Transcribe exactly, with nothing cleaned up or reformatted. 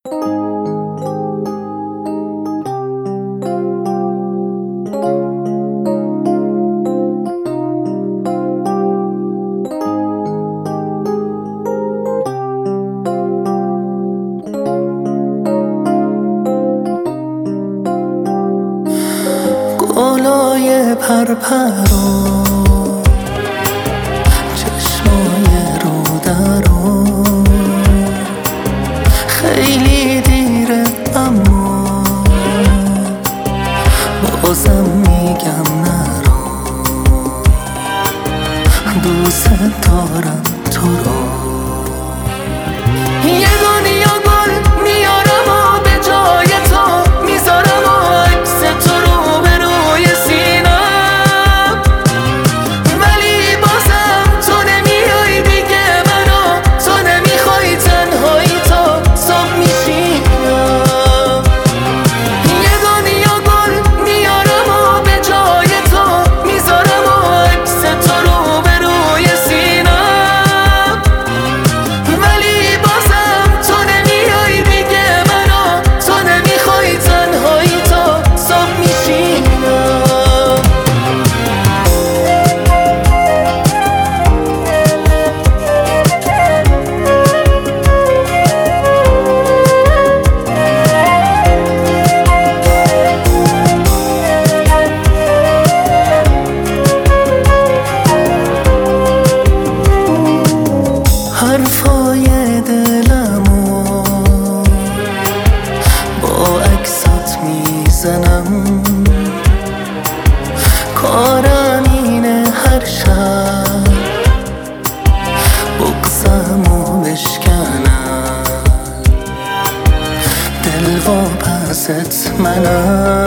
گلای پرپرو چشمای رو درو خیلی دیره اما بازم میگم نرو دوست دارم تو رو یه دنیا گل میارم و به جای تو میذارم و عکس تو رو به روی سینم ولی بازم تو نمیای دیگه منو تو نمیخوای تنهایی تا صبح میشینم یه دنیا گل میارم و به جای تو میذارم و عکس تو رو به روی سینم ولی بازم تو نمیای دیگه منو تو نمیخوای تنهایی تا صبح میشینم حرفای دلمو با عکسات میزنم کارم اینه هر شب بغضمو بشکنم دل واپست منم